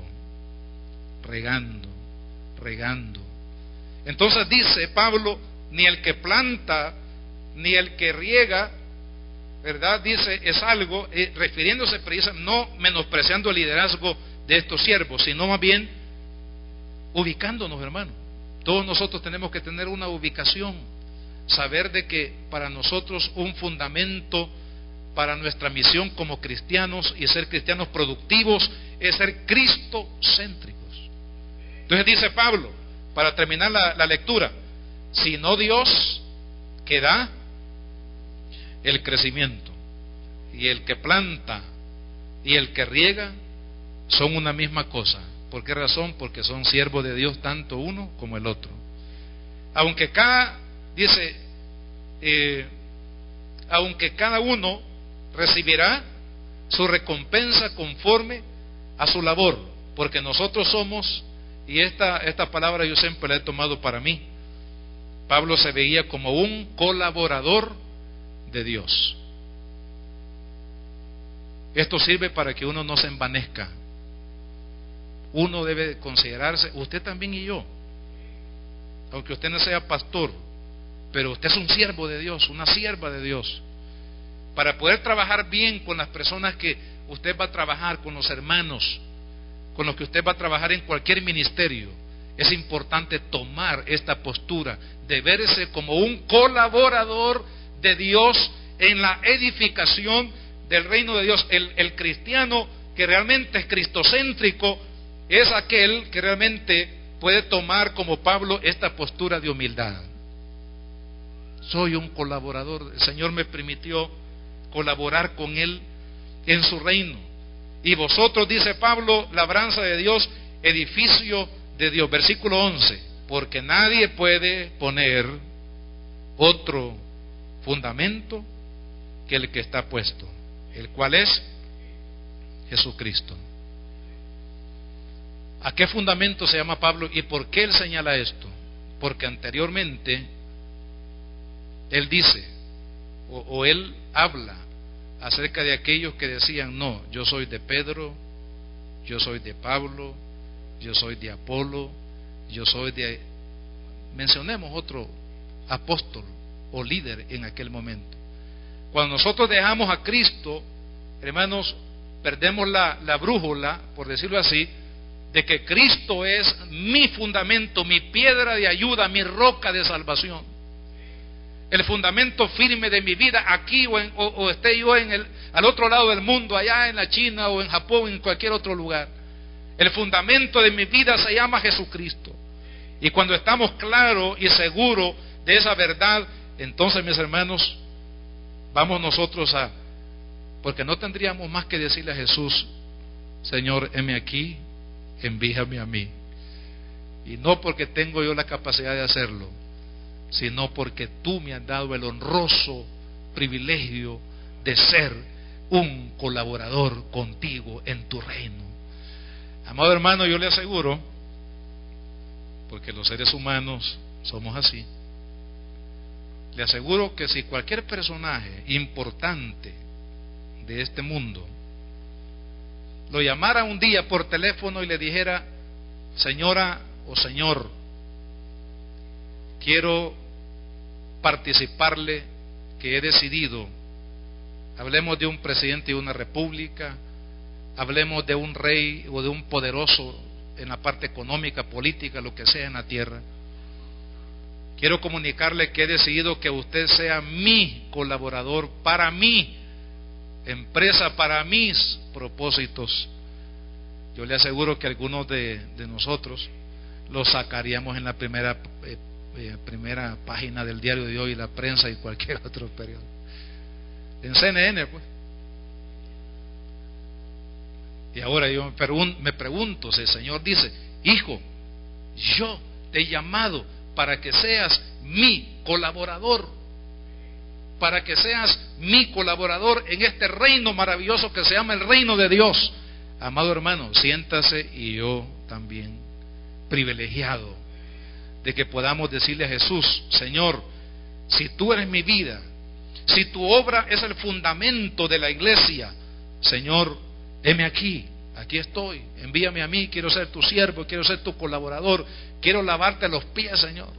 Speaker 1: Entonces dice Pablo, ni el que planta, ni el que riega, ¿verdad? Dice, es algo, refiriéndose precisamente, no menospreciando el liderazgo de estos siervos, sino más bien ubicándonos, hermano. Todos nosotros tenemos que tener una ubicación, saber de que para nosotros un fundamento para nuestra misión como cristianos y ser cristianos productivos es ser cristocéntricos. Entonces dice Pablo, para terminar la lectura, sino Dios que da el crecimiento, y el que planta y el que riega son una misma cosa. ¿Por qué razón? Porque son siervos de Dios tanto uno como el otro. Aunque aunque cada uno recibirá su recompensa conforme a su labor, porque nosotros somos, y esta palabra yo siempre la he tomado para mí, Pablo se veía como un colaborador de Dios. Esto sirve para que uno no se envanezca. Uno debe considerarse, usted también y yo, aunque usted no sea pastor, pero usted es un siervo de Dios, una sierva de Dios. Para poder trabajar bien con las personas que usted va a trabajar, con los hermanos con los que usted va a trabajar en cualquier ministerio, es importante tomar esta postura de verse como un colaborador de Dios en la edificación del reino de Dios. El cristiano que realmente es cristocéntrico es aquel que realmente puede tomar, como Pablo, esta postura de humildad. Soy un colaborador, el Señor me permitió colaborar con Él en su reino. Y vosotros, dice Pablo, labranza de Dios, edificio de Dios. Versículo 11: porque nadie puede poner otro fundamento que el que está puesto, el cual es Jesucristo. ¿A qué fundamento se llama Pablo y por qué él señala esto? Porque anteriormente él dice, o él habla acerca de aquellos que decían, no, yo soy de Pedro, yo soy de Pablo, yo soy de Apolo, yo soy de... mencionemos otro apóstol o líder en aquel momento. Cuando nosotros dejamos a Cristo, hermanos, perdemos la brújula, por decirlo así, de que Cristo es mi fundamento, mi piedra de ayuda, mi roca de salvación, el fundamento firme de mi vida aquí o esté yo al otro lado del mundo, allá en la China o en Japón o en cualquier otro lugar. El fundamento de mi vida se llama Jesucristo. Y cuando estamos claros y seguros de esa verdad, entonces, mis hermanos, vamos nosotros porque no tendríamos más que decirle a Jesús, Señor, heme aquí, envíame a mí. Y no porque tengo yo la capacidad de hacerlo, sino porque tú me has dado el honroso privilegio de ser un colaborador contigo en tu reino. Amado hermano, yo le aseguro, porque los seres humanos somos así, Le aseguro que si cualquier personaje importante de este mundo lo llamara un día por teléfono y le dijera: señora o señor, quiero participarle que he decidido, hablemos de un presidente de una república, hablemos de un rey o de un poderoso en la parte económica, política, lo que sea en la tierra, quiero comunicarle que he decidido que usted sea mi colaborador para mi empresa, para mis propósitos. Yo le aseguro que algunos de nosotros lo sacaríamos en la primera página del diario de hoy, la prensa y cualquier otro periódico. En CNN, pues. Y ahora yo me pregunto, si el Señor dice: hijo, yo te he llamado para que seas mi colaborador, para que seas mi colaborador en este reino maravilloso que se llama el reino de Dios. Amado hermano, siéntase, y yo también, privilegiado de que podamos decirle a Jesús: Señor, si tú eres mi vida, si tu obra es el fundamento de la iglesia, Señor, heme aquí, aquí estoy, envíame a mí, quiero ser tu siervo, quiero ser tu colaborador, quiero lavarte los pies, Señor.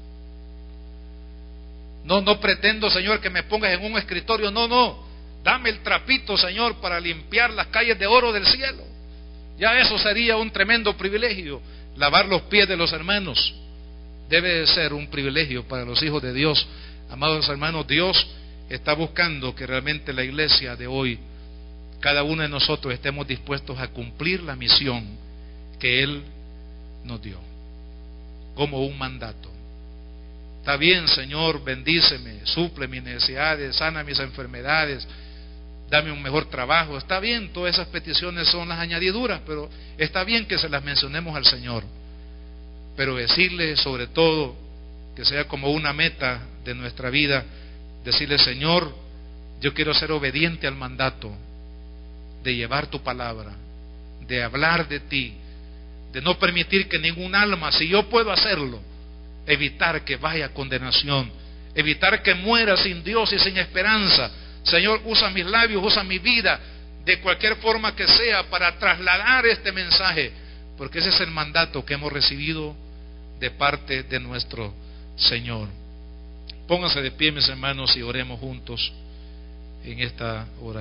Speaker 1: No pretendo, Señor, que me pongas en un escritorio, no, dame el trapito, Señor, para limpiar las calles de oro del cielo. Ya eso sería un tremendo privilegio. Lavar los pies de los hermanos debe de ser un privilegio para los hijos de Dios. Amados hermanos, Dios está buscando que realmente la iglesia de hoy, cada uno de nosotros, estemos dispuestos a cumplir la misión que Él nos dio como un mandato. Está bien, Señor, bendíceme, suple mis necesidades, sana mis enfermedades, dame un mejor trabajo. Está bien, todas esas peticiones son las añadiduras, pero está bien que se las mencionemos al Señor. Pero decirle, sobre todo, que sea como una meta de nuestra vida, decirle: Señor, yo quiero ser obediente al mandato de llevar tu palabra, de hablar de ti, de no permitir que ningún alma, si yo puedo hacerlo, evitar que vaya a condenación, evitar que muera sin Dios y sin esperanza. Señor, usa mis labios, usa mi vida, de cualquier forma que sea, para trasladar este mensaje, porque ese es el mandato que hemos recibido de parte de nuestro Señor. Pónganse de pie, mis hermanos, y oremos juntos en esta hora.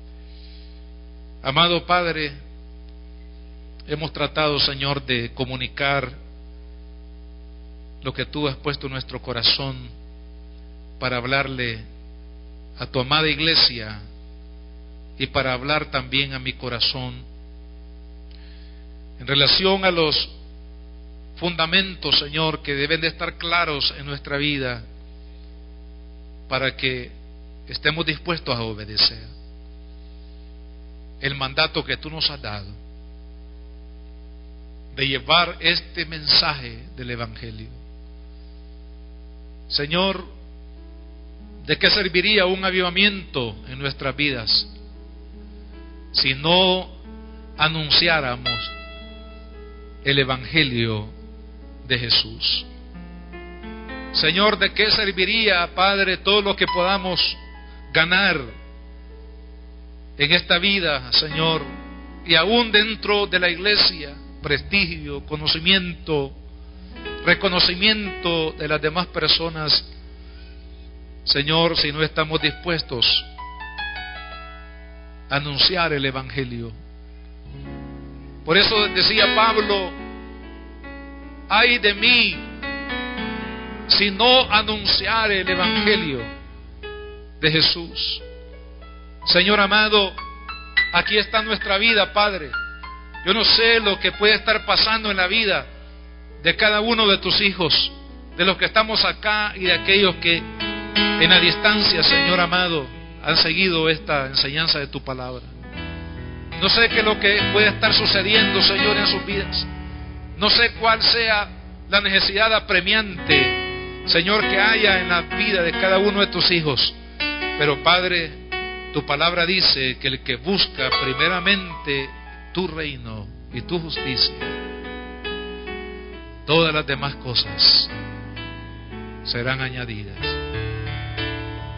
Speaker 1: Amado Padre, hemos tratado, Señor, de comunicar lo que tú has puesto en nuestro corazón para hablarle a tu amada iglesia y para hablar también a mi corazón en relación a los fundamentos, Señor, que deben de estar claros en nuestra vida para que estemos dispuestos a obedecer el mandato que tú nos has dado de llevar este mensaje del Evangelio. Señor, ¿de qué serviría un avivamiento en nuestras vidas si no anunciáramos el Evangelio de Jesús? Señor, ¿de qué serviría, Padre, todo lo que podamos ganar en esta vida, Señor, y aún dentro de la iglesia? Prestigio, conocimiento, reconocimiento de las demás personas, Señor, si no estamos dispuestos a anunciar el Evangelio. Por eso decía Pablo: ay de mí si no anunciare el Evangelio de Jesús. Señor amado, aquí está nuestra vida, Padre. Yo no sé lo que puede estar pasando en la vida de cada uno de tus hijos, de los que estamos acá y de aquellos que en la distancia, Señor amado, han seguido esta enseñanza de tu palabra. No sé qué es lo que puede estar sucediendo, Señor, en sus vidas. No sé cuál sea la necesidad apremiante, Señor, que haya en la vida de cada uno de tus hijos. Pero, Padre, tu palabra dice que el que busca primeramente tu reino y tu justicia, todas las demás cosas serán añadidas.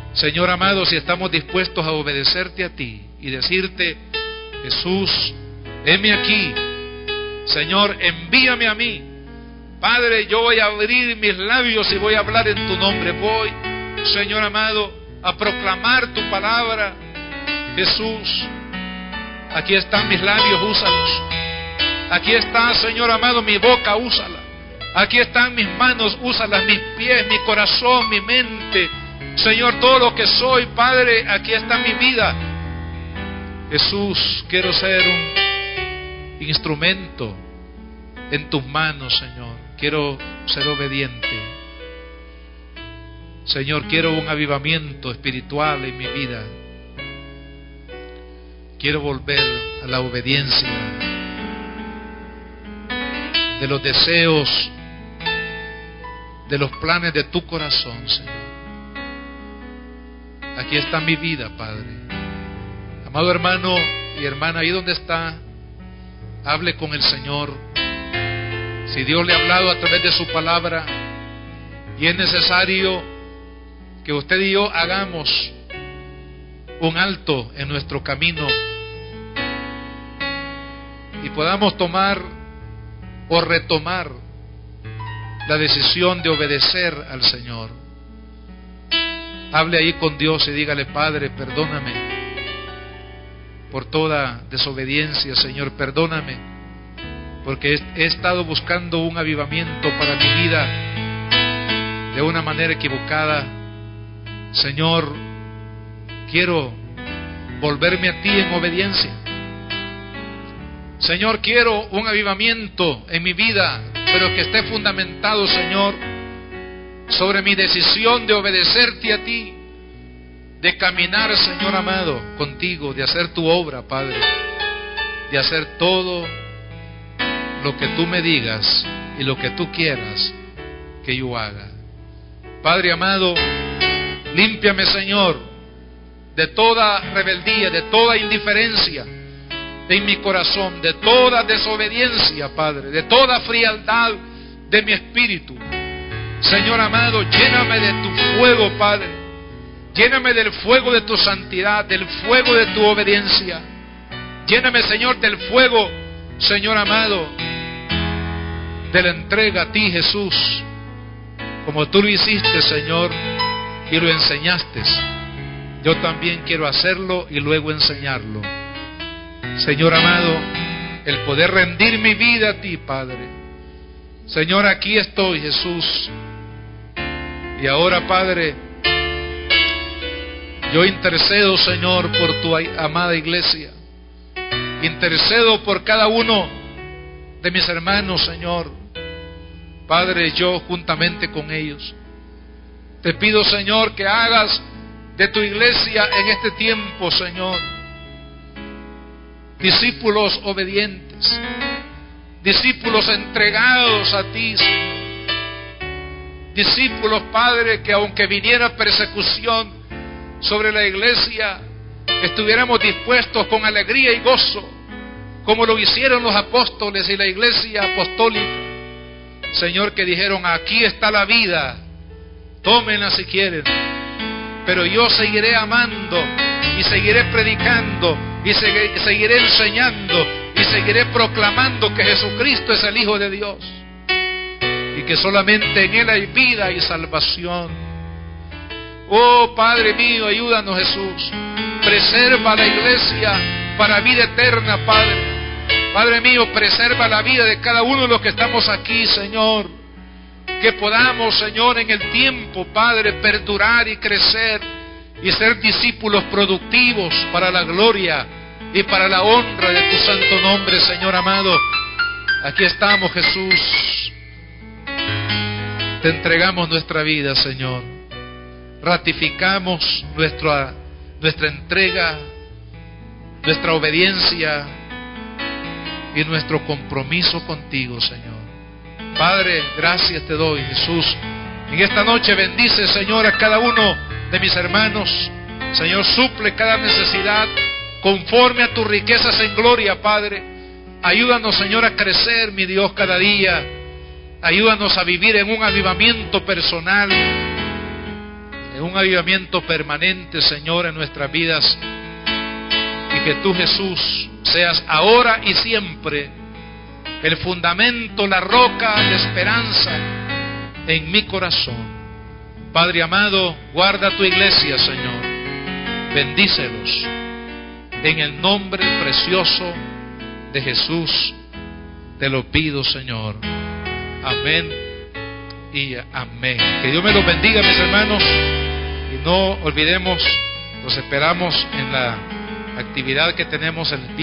Speaker 1: Señor amado, si estamos dispuestos a obedecerte a ti y decirte: Jesús, heme aquí, Señor, envíame a mí. Padre, yo voy a abrir mis labios y voy a hablar en tu nombre. Voy, Señor amado, a proclamar tu palabra. Jesús, aquí están mis labios, úsalos. Aquí está, Señor amado, mi boca, úsala. Aquí están mis manos, úsalas, mis pies, mi corazón, mi mente. Señor, todo lo que soy, Padre, aquí está mi vida. Jesús, quiero ser un instrumento en tus manos, Señor. Quiero ser obediente. Señor, quiero un avivamiento espiritual en mi vida. Quiero volver a la obediencia de los deseos, de los planes de tu corazón, Señor. Aquí está mi vida, Padre. Amado hermano y hermana, ahí donde está, hable con el Señor. Si Dios le ha hablado a través de su palabra y es necesario que usted y yo hagamos un alto en nuestro camino y podamos tomar o retomar la decisión de obedecer al Señor, hable ahí con Dios y dígale: Padre, perdóname por toda desobediencia, Señor, perdóname porque he estado buscando un avivamiento para mi vida de una manera equivocada. Señor, quiero volverme a ti en obediencia. Señor, quiero un avivamiento en mi vida, pero que esté fundamentado, Señor, sobre mi decisión de obedecerte a ti, de caminar, Señor amado, contigo, de hacer tu obra, Padre, de hacer todo lo que tú me digas y lo que tú quieras que yo haga. Padre amado, límpiame, Señor, de toda rebeldía, de toda indiferencia en mi corazón, de toda desobediencia, Padre, de toda frialdad de mi espíritu. Señor amado, lléname de tu fuego, Padre. Lléname del fuego de tu santidad, del fuego de tu obediencia. Lléname, Señor, del fuego, Señor amado, de la entrega a ti, Jesús, como tú lo hiciste, Señor, y lo enseñaste. Yo también quiero hacerlo y luego enseñarlo. Señor amado, el poder rendir mi vida a ti, Padre. Señor, aquí estoy, Jesús. Y ahora, Padre, yo intercedo, Señor, por tu amada iglesia. Intercedo por cada uno de mis hermanos, Señor. Padre, yo juntamente con ellos te pido, Señor, que hagas de tu iglesia en este tiempo, Señor, discípulos obedientes, discípulos entregados a ti, Señor. Discípulos, Padre, que aunque viniera persecución sobre la iglesia, estuviéramos dispuestos con alegría y gozo, como lo hicieron los apóstoles y la iglesia apostólica. Señor, que dijeron: aquí está la vida, tómenla si quieren, pero yo seguiré amando y seguiré predicando y seguiré enseñando y seguiré proclamando que Jesucristo es el Hijo de Dios y que solamente en Él hay vida y salvación. Oh Padre mío, ayúdanos, Jesús. Preserva la iglesia para vida eterna, Padre. Padre mío, preserva la vida de cada uno de los que estamos aquí, Señor. Que podamos, Señor, en el tiempo, Padre, perdurar y crecer y ser discípulos productivos para la gloria y para la honra de tu santo nombre, Señor amado. Aquí estamos, Jesús. Te entregamos nuestra vida, Señor. Ratificamos nuestra entrega, nuestra obediencia y nuestro compromiso contigo, Señor. Padre, gracias te doy, Jesús. En esta noche bendice, Señor, a cada uno de mis hermanos. Señor, suple cada necesidad conforme a tus riquezas en gloria, Padre. Ayúdanos, Señor, a crecer, mi Dios, cada día. Ayúdanos a vivir en un avivamiento personal, en de un avivamiento permanente, Señor, en nuestras vidas, y que tú, Jesús, seas ahora y siempre el fundamento, la roca de esperanza en mi corazón. Padre amado, guarda tu iglesia, Señor, bendícelos en el nombre precioso de Jesús. Te lo pido, Señor. Amén y amén. Que Dios me los bendiga, mis hermanos, y no olvidemos, los esperamos en la actividad que tenemos el